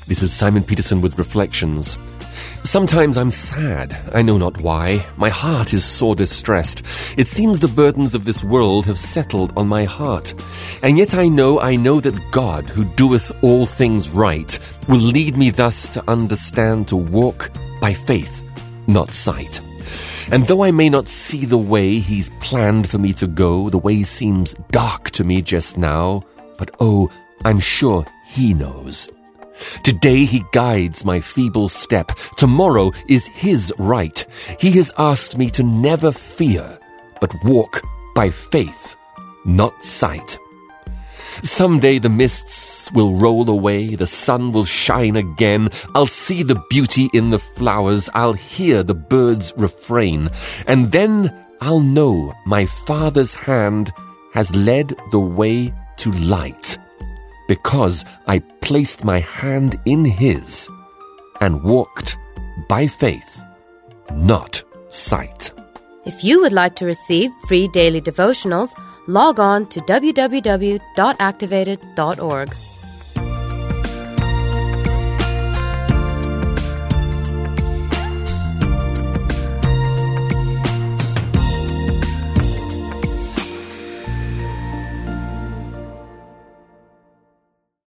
This is Simon Peterson with Reflections. Sometimes I'm sad, I know not why. My heart is sore distressed. It seems the burdens of this world have settled on my heart. And yet I know that God, who doeth all things right, will lead me thus to understand to walk by faith, not sight. And though I may not see the way He's planned for me to go, the way seems dark to me just now, but oh, I'm sure He knows. Today He guides my feeble step. Tomorrow is His right. He has asked me to never fear, but walk by faith, not sight. Someday the mists will roll away, the sun will shine again. I'll see the beauty in the flowers, I'll hear the birds refrain, and then I'll know my Father's hand has led the way to light, because I placed my hand in His and walked by faith, not sight. If you would like to receive free daily devotionals, log on to www.activated.org.